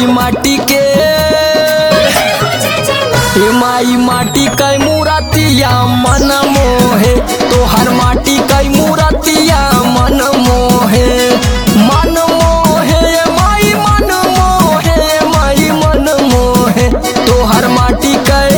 माई माटी के माई माटी कई मूरतिया मन मोहे तोहर माटी कई मूरतिया मन मोहे मन मोहे माई मन मोहे माई मन मोहे तोहर माटी कई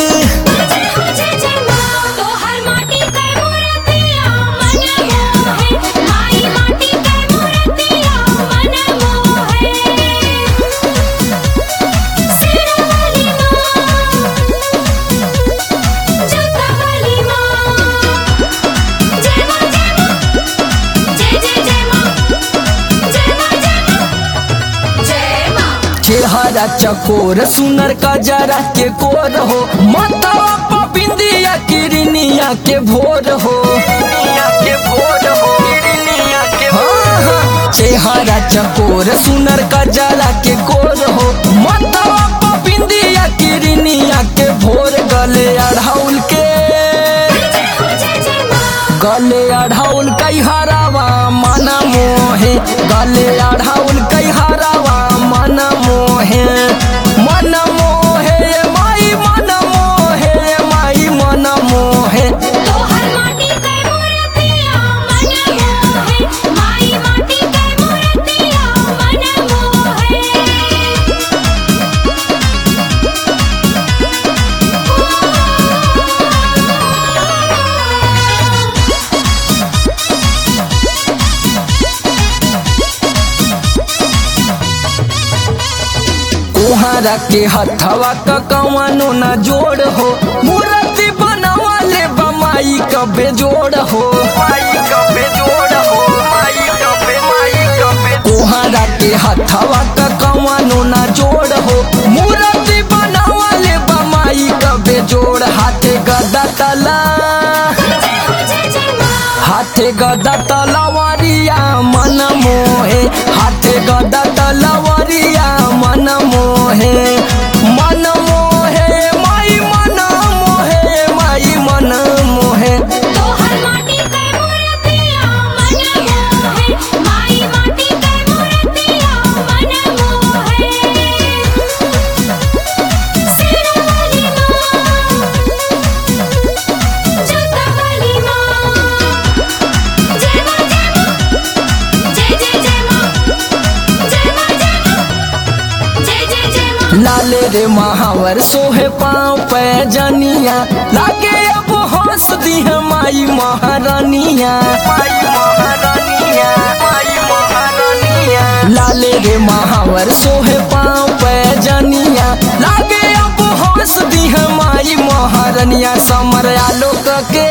चेहरा चकोर सुनर का जरा के कोर हो मतवा बिंदिया किरनिया के भोर हो चेहरा चकोर सुनर का जरा के कोर हो मतवा बिंदिया किरनिया के भोर गले अढ़ाउल के गले अढ़ाउल कई हरावा मन मोहे गले अढ़ाउल कई हरावा मन मोहे मन मोहे माई मन मोहे माई मन मोहे तोहर माटी कई मूरतिया मन मोहे माई माटी कई मूरतिया मन मोहे कोहरा के हथवा का कवनो न जोड़ हो मूर्ति बनावा ले बमाई का बेजोड़ हो कोहरा के हथवा का कवनो न जोड़ हो मूर्ति बनावा ले बमाई का बेजोड़ हाथे गदा तला हाथे गदा तलवारिया मन मोहे हाथे गदा तलवारिया मन मोहे मन मोहे माई मन मोहे माई मन मोहे तोहर माटी कई मूरतिया मन मोहे माई माटी कई मूरतिया मन मोहे सिरवाली माँ जोतावाली माँ जय माँ जय माँ जय जय जय माँ जय माँ जय माँ जय जय जय माँ लाले रे महावर सोहे पाँव पे जनिया लागे अब हंस दी है माई महारानिया लाले रे महावर सोहे पाँव पे जनिया लागे अब हंस दी है माई महारानिया समर आलोक के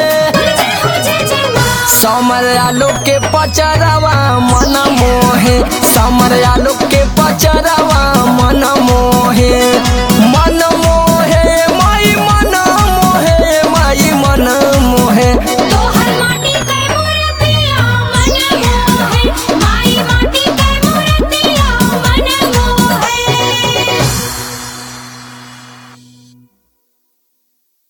समर आलोक के पचरवा मन मोहे समर आलोक के पचरवा मन मोहे मन मोहे